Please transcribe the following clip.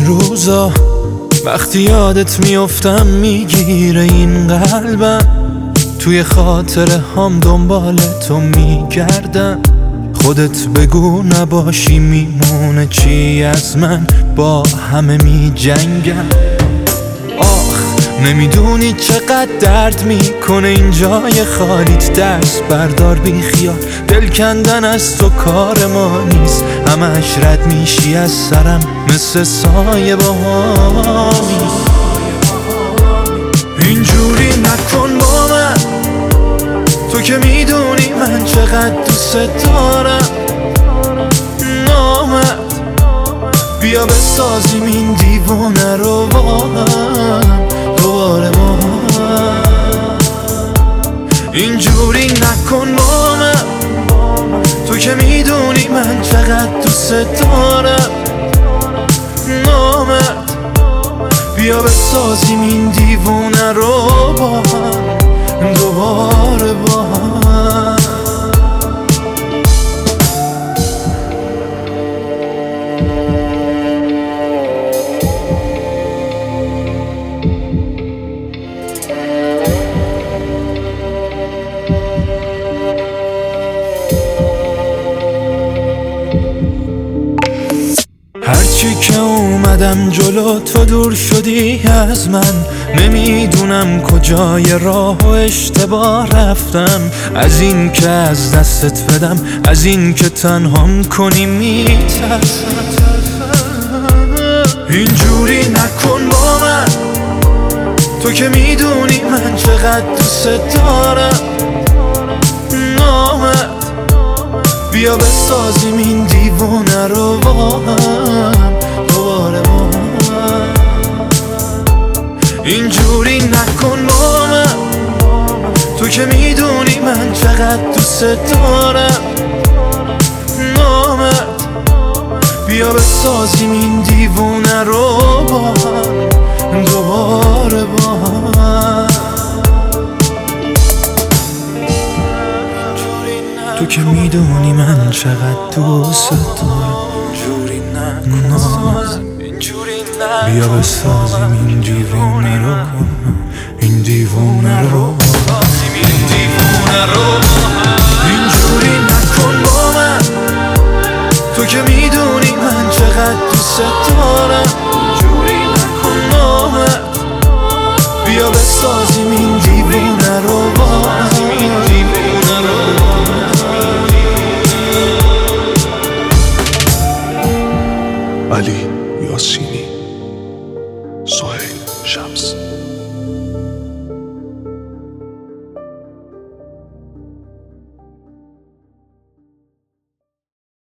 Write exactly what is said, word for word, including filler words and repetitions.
روزا وقتی یادت میافتم میگیره این قلبم، توی خاطره هم دنبال تو میگردم. خودت بگو نباشی میمونه چی از من، با همه میجنگم. آخ نمیدونی چقدر درد میکنه این جای خالیت، دست بردار بی خیال، دل کندن از تو کار ما نیست. همش رد میشی از سرم مثل سایه باهامی. اینجوری نکن با من، تو که میدونی من چقدر دوست دارم. نامد بیا بسازیم این دیوونه رو با هم دوباره با هم. اینجوری نکن با من، تو که میدونی من چقدر دوست دارم. نامد بیا بسازیم این دیوونه رو با هم دوباره با هم. هرچی که اومدم جلو تو دور شدی از من، نمیدونم کجای راه و اشتباه رفتم. از این که از دستت بدم، از این که تنهام کنی میترسم. اینجوری نکن با من، تو که میدونی من چقدر دوست دارم. نامد بیا بسازیم این دیوونه رو با هم دوباره با هم. اینجوری نکن با من، تو که میدونی من چقدر دوست دارم. نامد بیا بسازیم این دیوونه رو با هم دوباره با هم. تو که میدونی من چقدر دوست دارم. بیا بسازیم این دیوونه رو، این دیوونه رو، اینجوری نکن با من، تو که میدونی من چقدر دوست دارم. نامد بیا بسازیم این دیوونه رو با هم. علی